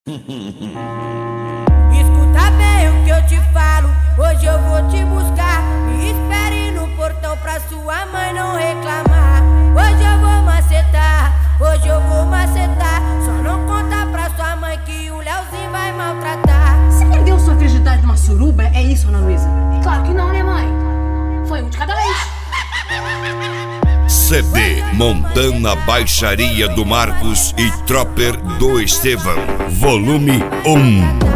Escuta bem o que eu te falo, hoje eu vou te buscar. Me espere no portão pra sua mãe não reclamar. Hoje eu vou macetar, hoje eu vou macetar. Só não conta pra sua mãe que o Leozinho vai maltratar. Você perdeu sua virgindade numa suruba? É isso, Ana Luísa? Claro que não, né, mãe? Foi um de cada vez. CD Montando a Baixaria do Marcos e Tropper do Estevão, volume 1.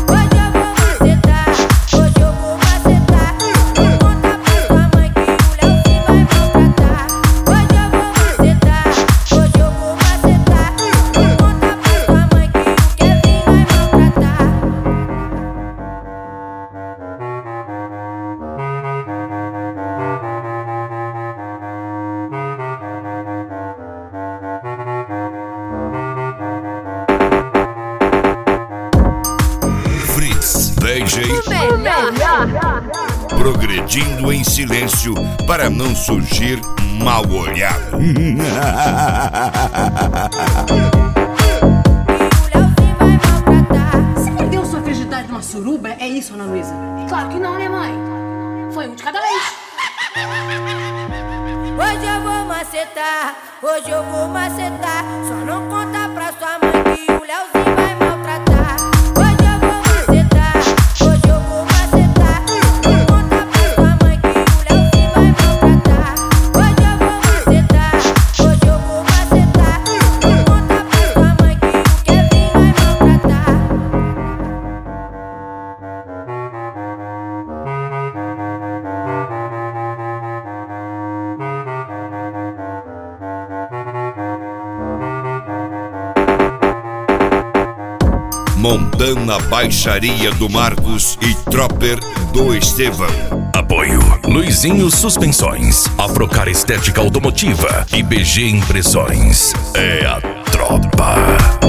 DJ progredindo em silêncio para não surgir mal olhado. Você perdeu sua virgindade numa suruba? É isso, Ana Luísa? Claro que não, né, mãe? Foi um de cada vez. Hoje eu vou macetar, hoje eu vou macetar. Só não conta pra sua mãe que o Leozinho vai maltratar. Hoje eu vou macetar, hoje eu vou macetar. Só não conta pra sua mãe que o Leozinho vai maltratar. Hoje eu vou macetar, hoje eu vou macetar. Só não conta pra sua mãe que o Kevin vai maltratar. Montando a Baixaria do Marcos e Tropper do Estevão. Apoio Luizinho Suspensões, Afrocar Estética Automotiva e BG Impressões. É a tropa.